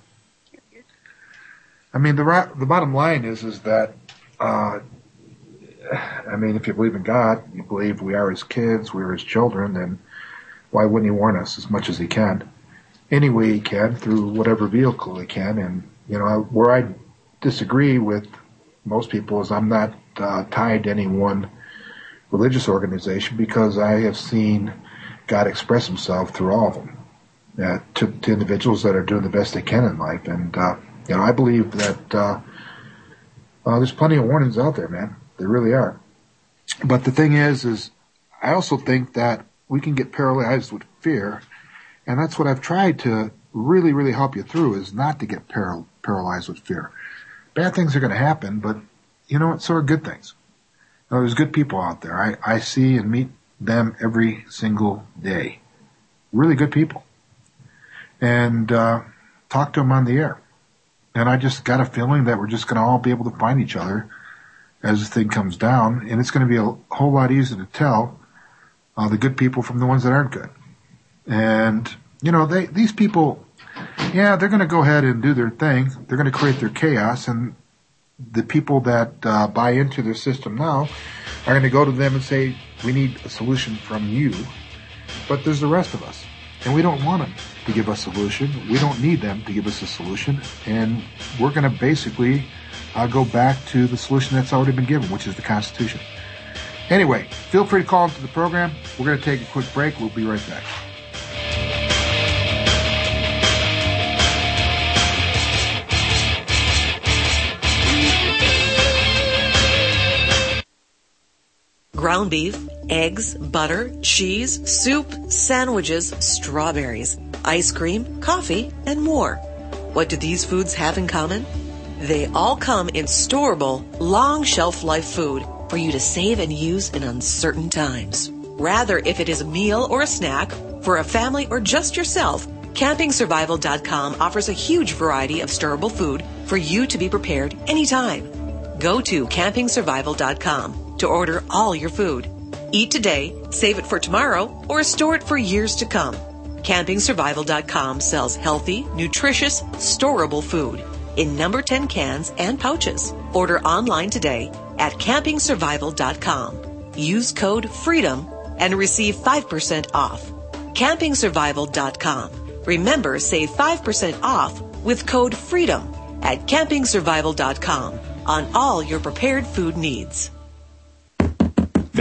I mean, the bottom line is that, I mean, if you believe in God, you believe we are His kids, we're His children, then why wouldn't He warn us as much as He can? Any way He can, through whatever vehicle He can. And, where I disagree with most people is I'm not tied to any one religious organization, because I have seen God express Himself through all of them, to individuals that are doing the best they can in life. And, I believe that there's plenty of warnings out there, man. There really are. But the thing is I also think that we can get paralyzed with fear, and that's what I've tried to really, really help you through, is not to get paralyzed with fear. Bad things are going to happen, but so are good things. There's good people out there. I see and meet them every single day. Really good people. And talk to them on the air. And I just got a feeling that we're just going to all be able to find each other as the thing comes down. And it's going to be a whole lot easier to tell the good people from the ones that aren't good. And, these people, they're going to go ahead and do their thing. They're going to create their chaos. And the people that buy into their system now are going to go to them and say, we need a solution from you. But there's the rest of us. And we don't want them to give us a solution. We don't need them to give us a solution. And we're going to basically go back to the solution that's already been given, which is the Constitution. Anyway, feel free to call into the program. We're going to take a quick break. We'll be right back. Ground beef, eggs, butter, cheese, soup, sandwiches, strawberries, ice cream, coffee, and more. What do these foods have in common? They all come in storable, long shelf life food for you to save and use in uncertain times. Rather, if it is a meal or a snack, for a family or just yourself, CampingSurvival.com offers a huge variety of storable food for you to be prepared anytime. Go to CampingSurvival.com to order all your food. Eat today, save it for tomorrow, or store it for years to come. CampingSurvival.com sells healthy, nutritious, storable food in number 10 cans and pouches. Order online today at CampingSurvival.com. Use code FREEDOM and receive 5% off. CampingSurvival.com. Remember, save 5% off with code FREEDOM at CampingSurvival.com on all your prepared food needs.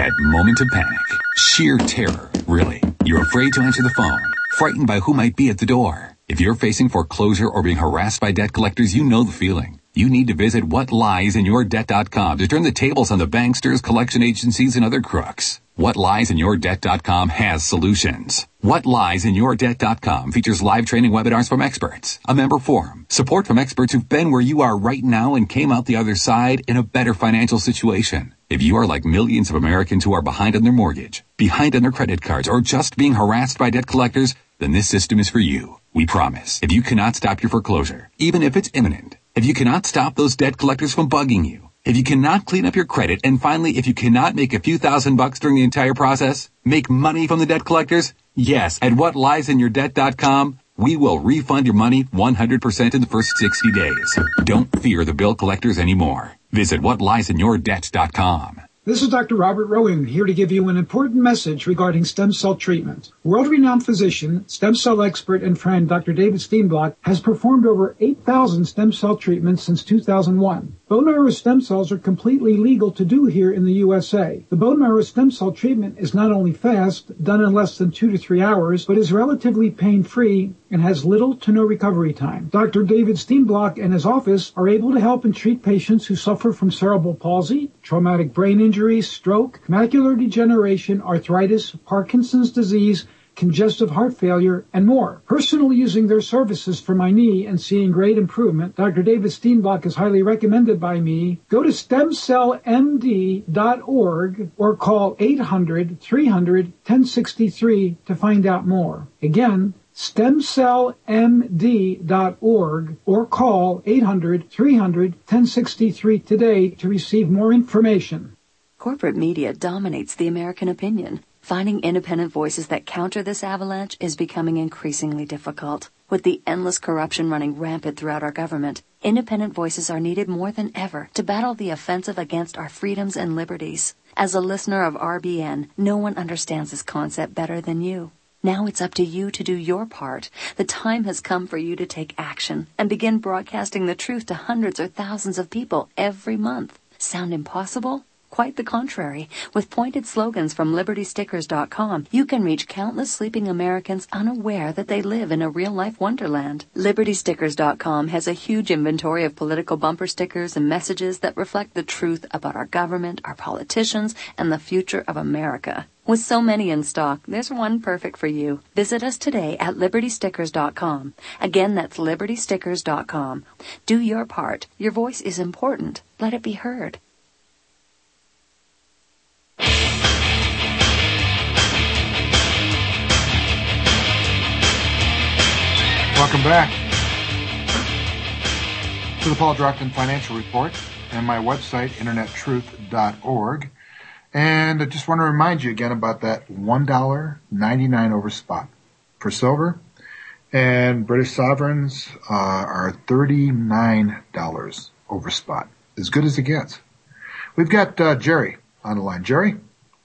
That moment of panic. Sheer terror, really. You're afraid to answer the phone. Frightened by who might be at the door. If you're facing foreclosure or being harassed by debt collectors, you know the feeling. You need to visit whatliesInYourDebt.com to turn the tables on the banksters, collection agencies, and other crooks. WhatLiesInYourDebt.com has solutions. WhatLiesInYourDebt.com features live training webinars from experts, a member forum, support from experts who've been where you are right now and came out the other side in a better financial situation. If you are like millions of Americans who are behind on their mortgage, behind on their credit cards, or just being harassed by debt collectors, then this system is for you. We promise. If you cannot stop your foreclosure, even if it's imminent, if you cannot stop those debt collectors from bugging you, if you cannot clean up your credit, and finally, if you cannot make a few $1,000s during the entire process, make money from the debt collectors, yes, at WhatLiesInYourDebt.com, we will refund your money 100% in the first 60 days. Don't fear the bill collectors anymore. Visit WhatLiesInYourDebt.com. This is Dr. Robert Rowan, here to give you an important message regarding stem cell treatment. World-renowned physician, stem cell expert, and friend Dr. David Steenblock has performed over 8,000 stem cell treatments since 2001. Bone marrow stem cells are completely legal to do here in the USA. The bone marrow stem cell treatment is not only fast, done in less than 2 to 3 hours, but is relatively pain-free and has little to no recovery time. Dr. David Steenblock and his office are able to help and treat patients who suffer from cerebral palsy, traumatic brain injury, stroke, macular degeneration, arthritis, Parkinson's disease, congestive heart failure, and more. Personally using their services for my knee and seeing great improvement, Dr. David Steenblock is highly recommended by me. Go to stemcellmd.org or call 800-300-1063 to find out more. Again, stemcellmd.org or call 800-300-1063 today to receive more information. Corporate media dominates the American opinion. Finding independent voices that counter this avalanche is becoming increasingly difficult. With the endless corruption running rampant throughout our government, independent voices are needed more than ever to battle the offensive against our freedoms and liberties. As a listener of RBN, no one understands this concept better than you. Now it's up to you to do your part. The time has come for you to take action and begin broadcasting the truth to hundreds or thousands of people every month. Sound impossible? Quite the contrary. With pointed slogans from LibertyStickers.com, you can reach countless sleeping Americans unaware that they live in a real-life wonderland. LibertyStickers.com has a huge inventory of political bumper stickers and messages that reflect the truth about our government, our politicians, and the future of America. With so many in stock, there's one perfect for you. Visit us today at LibertyStickers.com. Again, that's LibertyStickers.com. Do your part. Your voice is important. Let it be heard. Welcome back to the Paul Drockton Financial Report and my website, internettruth.org. And I just want to remind you again about that $1.99 over spot for silver. And British sovereigns are $39 over spot. As good as it gets. We've got Jerry on the line. Jerry?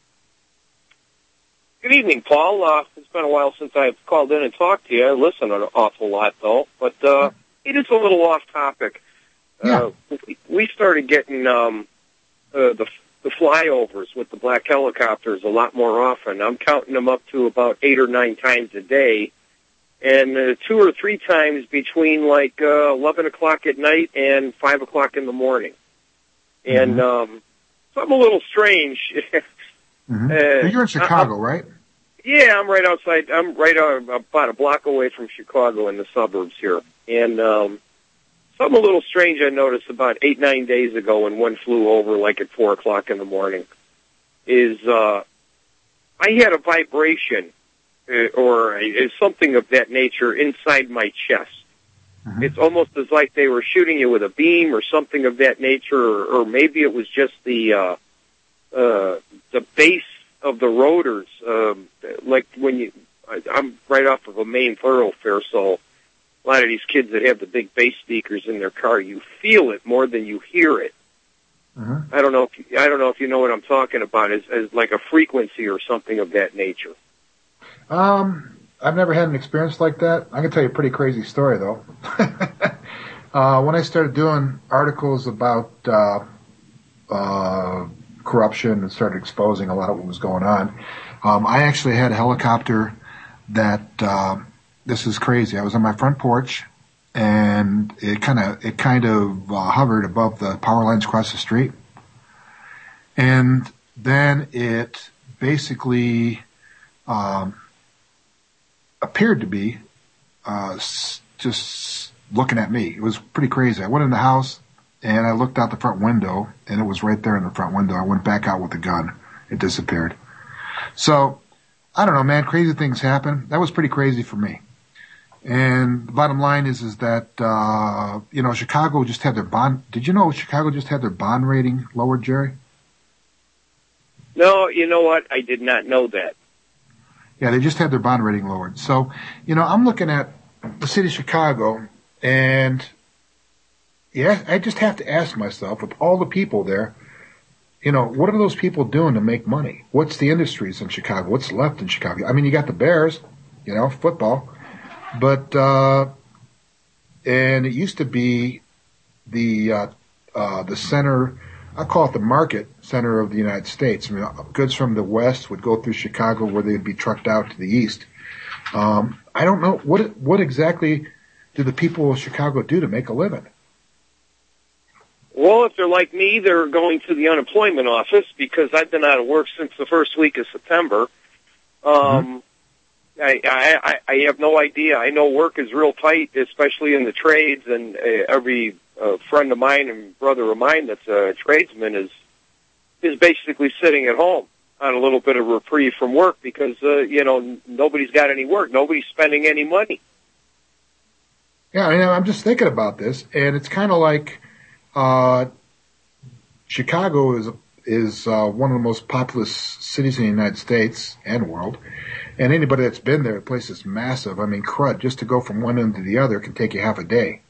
Good evening, Paul. It's been a while since I've called in and talked to you. I listen an awful lot, though. But it is a little off topic. Yeah. We started getting the flyovers with the black helicopters a lot more often. I'm counting them up to about 8 or 9 times a day. And 2 or 3 times between, 11 o'clock at night and 5 o'clock in the morning. And something a little strange. You're in Chicago, right? Yeah, I'm right outside. I'm right about a block away from Chicago in the suburbs here. And something a little strange I noticed about 8-9 days ago when one flew over at 4 o'clock in the morning is I had a vibration or something of that nature inside my chest. It's almost as like they were shooting you with a beam or something of that nature, or maybe it was just the base of the rotors, like when I'm right off of a main thoroughfare, so a lot of these kids that have the big bass speakers in their car, you feel it more than you hear it. I don't know if you know what I'm talking about, as like a frequency or something of that nature. I've never had an experience like that. I can tell you a pretty crazy story though. When I started doing articles about corruption and started exposing a lot of what was going on. I actually had a helicopter that, this is crazy. I was on my front porch and it kind of hovered above the power lines across the street. And then it basically, appeared to be, just looking at me. It was pretty crazy. I went in the house and I looked out the front window and it was right there in the front window. I went back out with the gun. It disappeared. So, I don't know, man, crazy things happen. That was pretty crazy for me. And the bottom line is that, Chicago just had their bond. Did you know Chicago just had their bond rating lowered, Jerry? No, you know what? I did not know that. Yeah, they just had their bond rating lowered. So, I'm looking at the city of Chicago and yeah, I just have to ask myself, with all the people there, what are those people doing to make money? What's the industries in Chicago? What's left in Chicago? I mean, you got the Bears, football, but, and it used to be the center, I call it the market center of the United States. I mean, goods from the West would go through Chicago where they'd be trucked out to the East. I don't know, what exactly do the people of Chicago do to make a living? Well, if they're like me, they're going to the unemployment office because I've been out of work since the first week of September. I have no idea. I know work is real tight, especially in the trades, and every friend of mine and brother of mine that's a tradesman is basically sitting at home on a little bit of reprieve from work because, nobody's got any work. Nobody's spending any money. Yeah, I'm just thinking about this, and it's kind of like, Chicago is one of the most populous cities in the United States and world. And anybody that's been there, the place is massive. I mean, crud, just to go from one end to the other can take you half a day.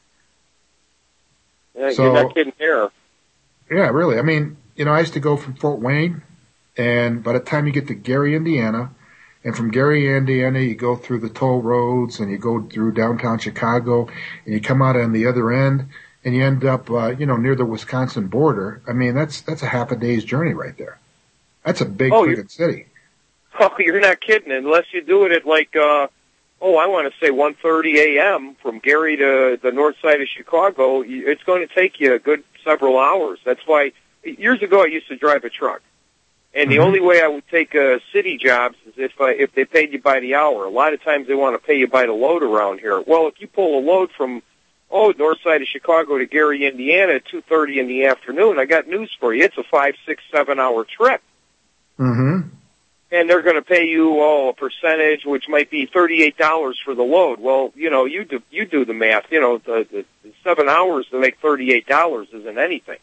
Yeah, so, you're not kidding there. Yeah, really. I mean, I used to go from Fort Wayne, and by the time you get to Gary, Indiana, and from Gary, Indiana, you go through the toll roads, and you go through downtown Chicago, and you come out on the other end, and you end up, near the Wisconsin border. I mean, that's a half a day's journey right there. That's a big freaking city. Oh, you're not kidding. Unless you do it at I want to say 1:30 a.m. from Gary to the north side of Chicago, it's going to take you a good several hours. That's why years ago I used to drive a truck. And the only way I would take city jobs is if they paid you by the hour. A lot of times they want to pay you by the load around here. Well, if you pull a load from north side of Chicago to Gary, Indiana at 2:30 in the afternoon, I got news for you. It's a 5, 6, 7 hour trip. Mm-hmm. And they're going to pay you a percentage, which might be $38 for the load. Well, you do the math. The 7 hours to make $38 isn't anything.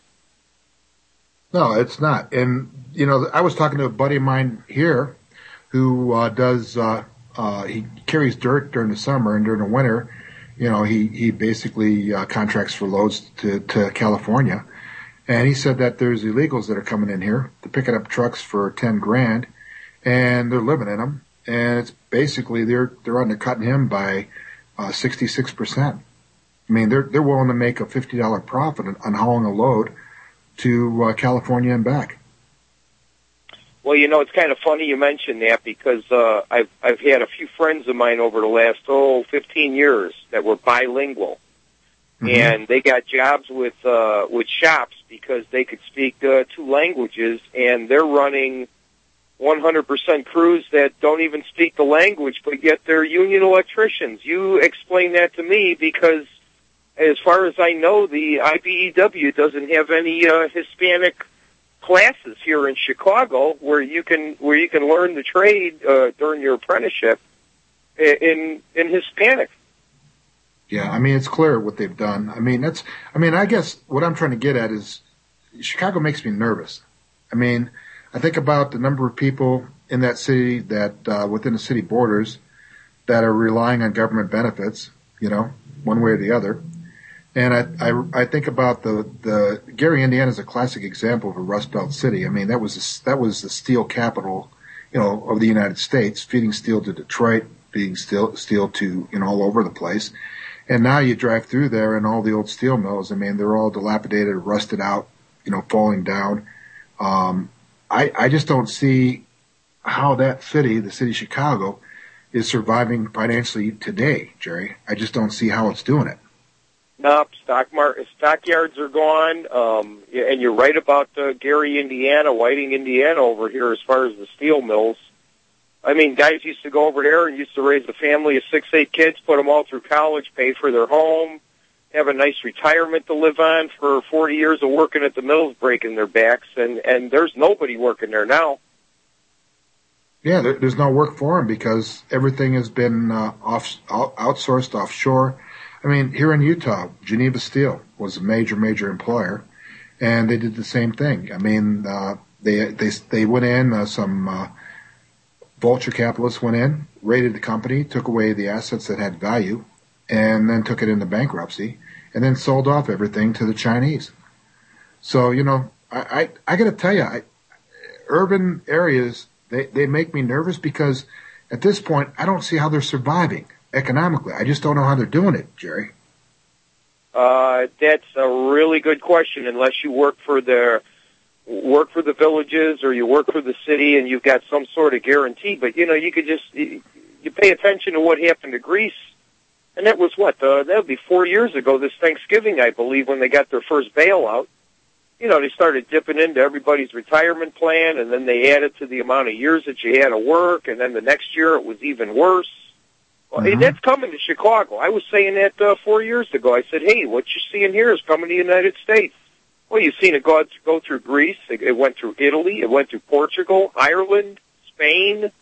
No, it's not. And I was talking to a buddy of mine here who he carries dirt during the summer, and during the winter, he basically contracts for loads to California. And he said that there's illegals that are coming in here. They're picking up trucks for $10,000, and they're living in them. And it's basically they're undercutting him by 66%. I mean, they're willing to make a $50 profit on hauling a load to California and back. Well, it's kind of funny you mentioned that because I've had a few friends of mine over the last 15 years that were bilingual, and they got jobs with shops because they could speak 2 languages, and they're running 100% crews that don't even speak the language, but yet they're union electricians. You explain that to me because, as far as I know, the IBEW doesn't have any Hispanic classes here in Chicago where you can learn the trade during your apprenticeship in Hispanic. Yeah, I mean, it's clear what they've done. I guess what I'm trying to get at is Chicago makes me nervous. I mean, I think about the number of people in that city that within the city borders that are relying on government benefits, one way or the other. And I think about the Gary, Indiana is a classic example of a Rust Belt city. I mean, that was the steel capital, of the United States, feeding steel to Detroit, feeding steel to, all over the place. And now you drive through there and all the old steel mills, I mean, they're all dilapidated, rusted out, falling down. I just don't see how that city, the city of Chicago, is surviving financially today, Jerry. I just don't see how it's doing it. Nope, stockyards are gone. And you're right about Gary, Indiana, Whiting, Indiana over here as far as the steel mills. I mean, guys used to go over there and used to raise a family of 6, 8 kids, put them all through college, pay for their home, have a nice retirement to live on for 40 years of working at the mills, breaking their backs, and there's nobody working there now. Yeah, there's no work for them because everything has been outsourced offshore. I mean, here in Utah, Geneva Steel was a major employer, and they did the same thing. I mean, they went in, some vulture capitalists went in, raided the company, took away the assets that had value, and then took it into bankruptcy, and then sold off everything to the Chinese. So, you know, I got to tell you, urban areas, they make me nervous because at this point, I don't see how they're surviving economically. I just don't know how they're doing it, Jerry. That's a really good question. Unless you work for the villages or you work for the city and you've got some sort of guarantee, but you know, you could just, you pay attention to what happened to Greece. And that was that would be 4 years ago this Thanksgiving, I believe, when they got their first bailout. You know, they started dipping into everybody's retirement plan, and then they added to the amount of years that you had to work, and then the next year it was even worse. Well, hey, that's coming to Chicago. I was saying that 4 years ago. I said, hey, what you're seeing here is coming to the United States. Well, you've seen it go through Greece. It went through Italy. It went through Portugal, Ireland, Spain,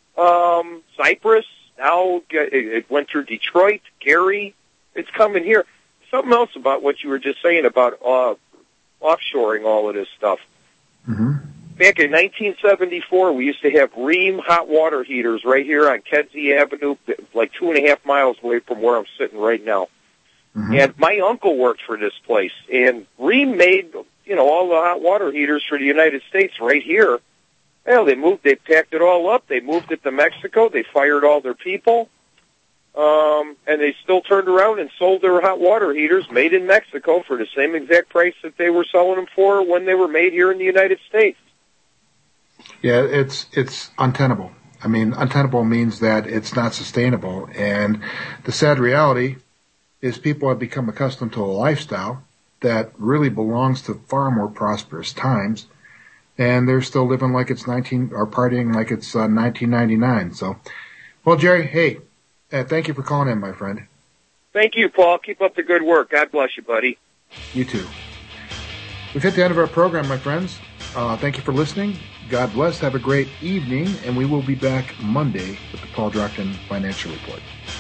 Cyprus. Now it went through Detroit, Gary. It's coming here. Something else about what you were just saying about offshoring all of this stuff. Mm-hmm. Back in 1974, we used to have Rheem hot water heaters right here on Kedzie Avenue, like 2.5 miles away from where I'm sitting right now. Mm-hmm. And my uncle worked for this place, and Rheem made, you know, all the hot water heaters for the United States right here. Well, they packed it all up, they moved it to Mexico, they fired all their people, and they still turned around and sold their hot water heaters made in Mexico for the same exact price that they were selling them for when they were made here in the United States. Yeah, it's untenable. I mean, untenable means that it's not sustainable, and the sad reality is people have become accustomed to a lifestyle that really belongs to far more prosperous times, and they're still living like it's partying like it's 1999. So, well, Jerry, hey, thank you for calling in, my friend. Thank you, Paul. Keep up the good work. God bless you, buddy. You too. We've hit the end of our program, my friends. Thank you for listening. God bless. Have a great evening, and we will be back Monday with the Paul Drockton Financial Report.